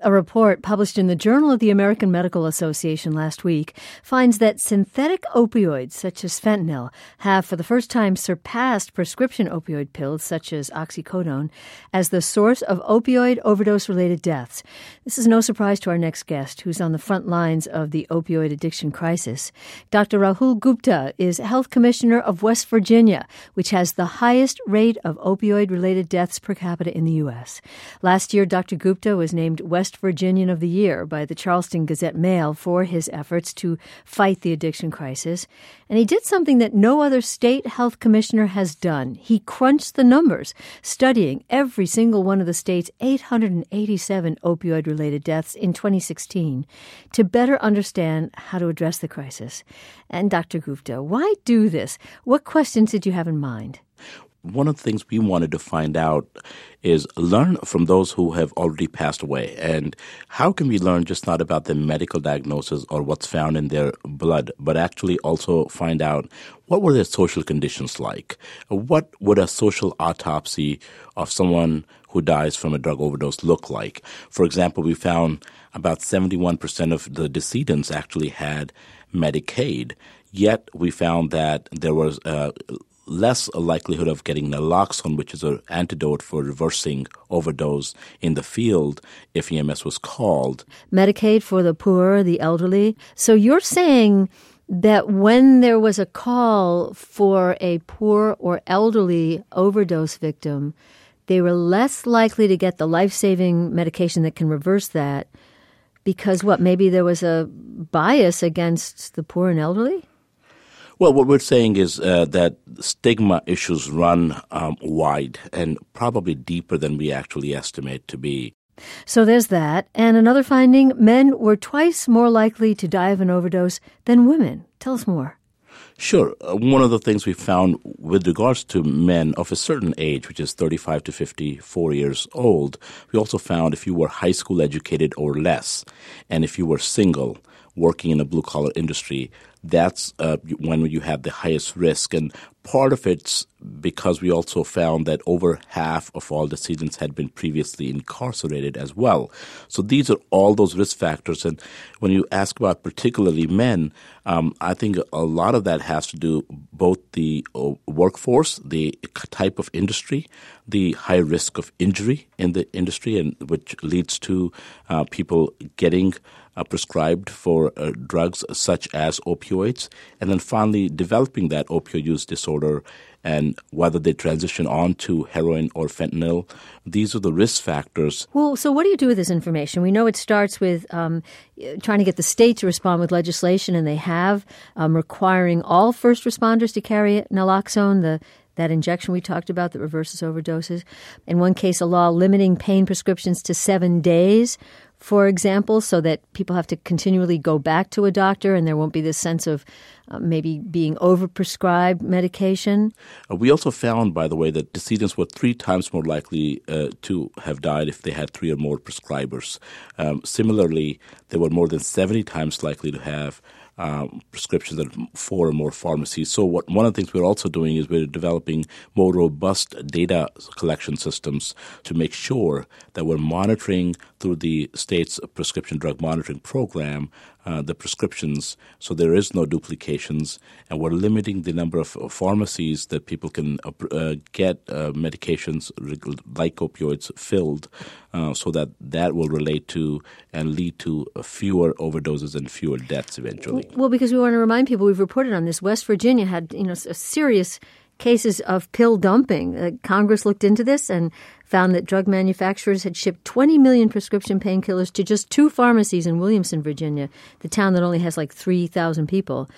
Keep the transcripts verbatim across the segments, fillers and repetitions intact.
A report published in the Journal of the American Medical Association last week finds that synthetic opioids such as fentanyl have for the first time surpassed prescription opioid pills such as oxycodone as the source of opioid overdose-related deaths. This is no surprise to our next guest, who's on the front lines of the opioid addiction crisis. Doctor Rahul Gupta is Health Commissioner of West Virginia, which has the highest rate of opioid-related deaths per capita in the U S. Last year, Doctor Gupta was named West Virginian of the Year by the Charleston Gazette-Mail for his efforts to fight the addiction crisis. And he did something that no other state health commissioner has done. He crunched the numbers, studying every single one of the state's eight hundred eighty-seven opioid-related deaths in twenty sixteen to better understand how to address the crisis. And Doctor Gupta, why do this? What questions did you have in mind? One of the things we wanted to find out is learn from those who have already passed away. And how can we learn just not about the medical diagnosis or what's found in their blood, but actually also find out what were their social conditions like? What would a social autopsy of someone who dies from a drug overdose look like? For example, we found about seventy-one percent of the decedents actually had Medicaid, yet we found that there was a less likelihood of getting naloxone, which is an antidote for reversing overdose in the field if E M S was called. Medicaid for the poor, the elderly. So you're saying that when there was a call for a poor or elderly overdose victim, they were less likely to get the life-saving medication that can reverse that because, what, maybe there was a bias against the poor and elderly? Well, what we're saying is uh, that stigma issues run um, wide and probably deeper than we actually estimate to be. So there's that. And another finding, men were twice more likely to die of an overdose than women. Tell us more. Sure. Uh, one of the things we found with regards to men of a certain age, which is thirty-five to fifty-four years old, we also found if you were high school educated or less, and if you were single, working in a blue-collar industry, that's uh, when you have the highest risk. And part of it's because we also found that over half of all decedents had been previously incarcerated as well. So these are all those risk factors. And when you ask about particularly men, um, I think a lot of that has to do both the uh, workforce, the type of industry, the high risk of injury in the industry, and which leads to uh, people getting Uh, prescribed for uh, drugs such as opioids, and then finally developing that opioid use disorder and whether they transition on to heroin or fentanyl. These are the risk factors. Well, so what do you do with this information? We know it starts with um, trying to get the state to respond with legislation, and they have, um, requiring all first responders to carry naloxone, the that injection we talked about that reverses overdoses. In one case, a law limiting pain prescriptions to seven days, for example, so that people have to continually go back to a doctor and there won't be this sense of uh, maybe being overprescribed medication. Uh, we also found, by the way, that decedents were three times more likely uh, to have died if they had three or more prescribers. Um, similarly, they were more than seventy times likely to have Um, prescriptions at four or more pharmacies. So what one of the things we're also doing is we're developing more robust data collection systems to make sure that we're monitoring through the state's prescription drug monitoring program uh, the prescriptions so there is no duplications, and we're limiting the number of uh, pharmacies that people can uh, uh, get uh, medications like opioids filled uh, so that that will relate to and lead to uh, fewer overdoses and fewer deaths eventually. Well, because we want to remind people, we've reported on this, West Virginia had, you know, a serious cases of pill dumping. Uh, Congress looked into this and found that drug manufacturers had shipped twenty million prescription painkillers to just two pharmacies in Williamson, Virginia, the town that only has like three thousand people.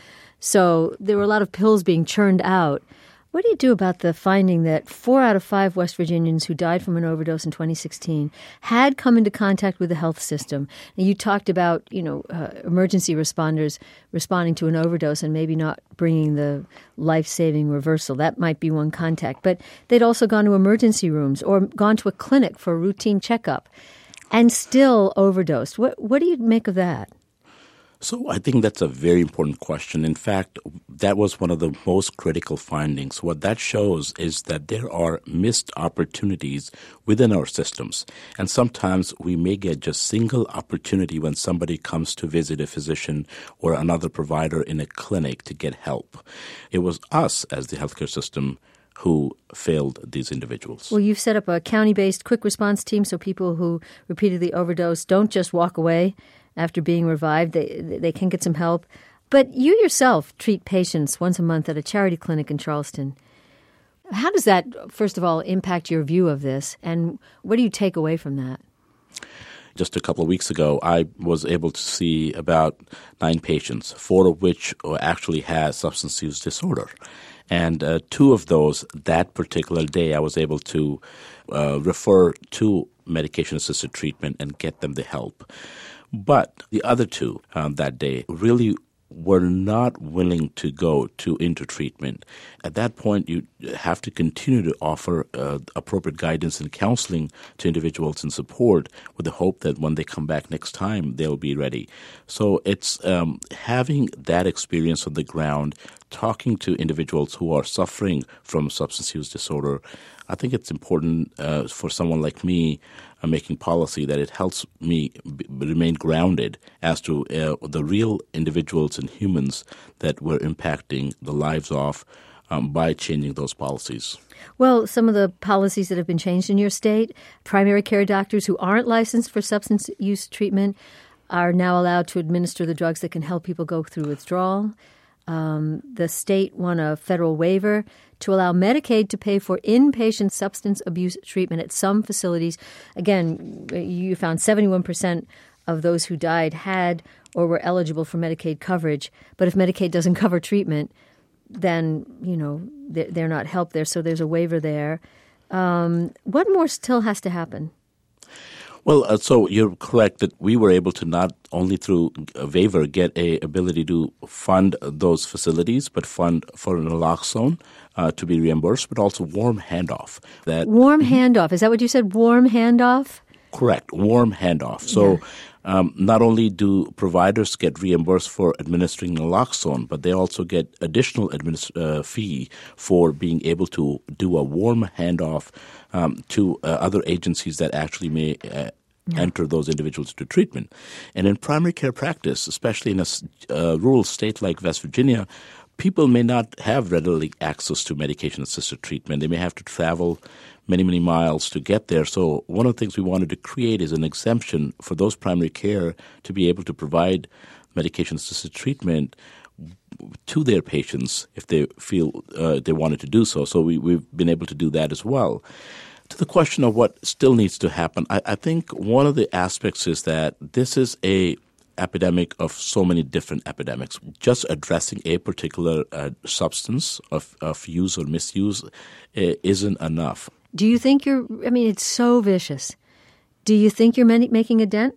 So there were a lot of pills being churned out. What do you do about the finding that four out of five West Virginians who died from an overdose in twenty sixteen had come into contact with the health system? And you talked about, you know, uh, emergency responders responding to an overdose and maybe not bringing the life-saving reversal. That might be one contact. But they'd also gone to emergency rooms or gone to a clinic for a routine checkup and still overdosed. What, what do you make of that? So I think that's a very important question. In fact, that was one of the most critical findings. What that shows is that there are missed opportunities within our systems. And sometimes we may get just single opportunity when somebody comes to visit a physician or another provider in a clinic to get help. It was us as the healthcare system who failed these individuals. Well, you've set up a county-based quick response team so people who repeatedly overdose don't just walk away after being revived. They they can get some help. But you yourself treat patients once a month at a charity clinic in Charleston. How does that, first of all, impact your view of this? And what do you take away from that? Just a couple of weeks ago, I was able to see about nine patients, four of which actually had substance use disorder. And uh, two of those, that particular day, I was able to uh, refer to medication-assisted treatment and get them the help. But the other two um, that day really were not willing to go to into treatment. At that point, you have to continue to offer uh, appropriate guidance and counseling to individuals and support with the hope that when they come back next time, they'll be ready. So it's um, having that experience on the ground, talking to individuals who are suffering from substance use disorder. I think it's important uh, for someone like me uh, making policy that it helps me b- remain grounded as to uh, the real individuals and humans that we're impacting the lives of um, by changing those policies. Well, some of the policies that have been changed in your state, primary care doctors who aren't licensed for substance use treatment are now allowed to administer the drugs that can help people go through withdrawal. Um, the state won a federal waiver to allow Medicaid to pay for inpatient substance abuse treatment at some facilities. Again, you found seventy-one percent of those who died had or were eligible for Medicaid coverage. But if Medicaid doesn't cover treatment, then, you know, they're not helped there. So there's a waiver there. Um, what more still has to happen? Well, uh, so you're correct that we were able to not only through a waiver get a ability to fund those facilities, but fund for naloxone uh, to be reimbursed, but also warm handoff. That warm handoff. Is that what you said? Warm handoff? Correct. Warm handoff. So yeah. um, not only do providers get reimbursed for administering naloxone, but they also get additional administ- uh, fee for being able to do a warm handoff um, to uh, other agencies that actually may uh, yeah. enter those individuals to treatment. And in primary care practice, especially in a uh, rural state like West Virginia, people may not have readily access to medication-assisted treatment. They may have to travel many, many miles to get there. So one of the things we wanted to create is an exemption for those primary care to be able to provide medication-assisted treatment to their patients if they feel uh, they wanted to do so. So we, we've been able to do that as well. To the question of what still needs to happen, I, I think one of the aspects is that this is a epidemic of so many different epidemics. Just addressing a particular uh, substance of, of use or misuse uh, isn't enough. Do you think you're, I mean, it's so vicious. Do you think you're making a dent?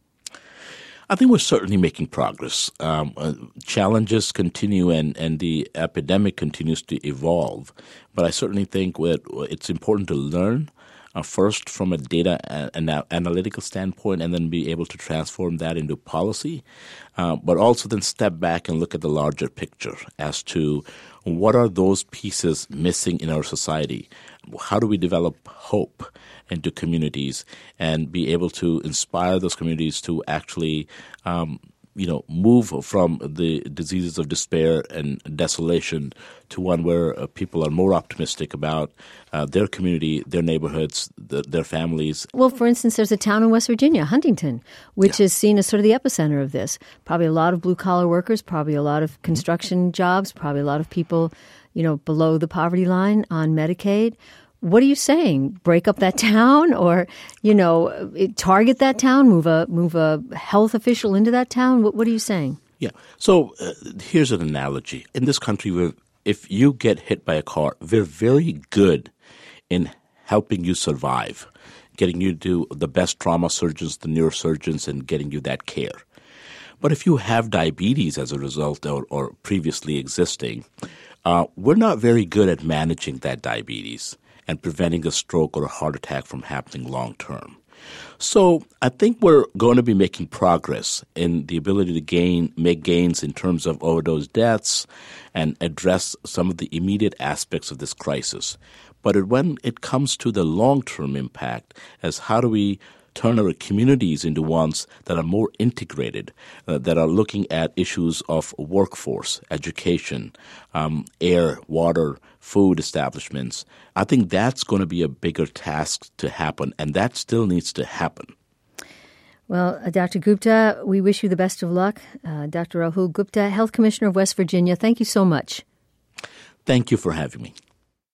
I think we're certainly making progress. Um, uh, challenges continue and, and the epidemic continues to evolve. But I certainly think that it's important to learn uh, first from a data and analytical standpoint and then be able to transform that into policy, uh, but also then step back and look at the larger picture as to what are those pieces missing in our society? How do we develop hope into communities and be able to inspire those communities to actually, um, you know, move from the diseases of despair and desolation to one where uh, people are more optimistic about uh, their community, their neighborhoods, the, their families. Well, for instance, there's a town in West Virginia, Huntington, which yeah. is seen as sort of the epicenter of this. Probably a lot of blue-collar workers, probably a lot of construction jobs, probably a lot of people, you know, below the poverty line on Medicaid. What are you saying? Break up that town, or you know, target that town? Move a move a health official into that town? What, what are you saying? Yeah. So uh, here's an analogy. In this country, we're, if you get hit by a car, we're very good in helping you survive, getting you to the best trauma surgeons, the neurosurgeons, and getting you that care. But if you have diabetes as a result or, or previously existing, uh, we're not very good at managing that diabetes and preventing a stroke or a heart attack from happening long term. So I think we're going to be making progress in the ability to gain, make gains in terms of overdose deaths and address some of the immediate aspects of this crisis. But it, when it comes to the long-term impact, as how do we turn our communities into ones that are more integrated, uh, that are looking at issues of workforce, education, um, air, water, food establishments. I think that's going to be a bigger task to happen, and that still needs to happen. Well, uh, Doctor Gupta, we wish you the best of luck. Uh, Doctor Rahul Gupta, Health Commissioner of West Virginia, thank you so much. Thank you for having me.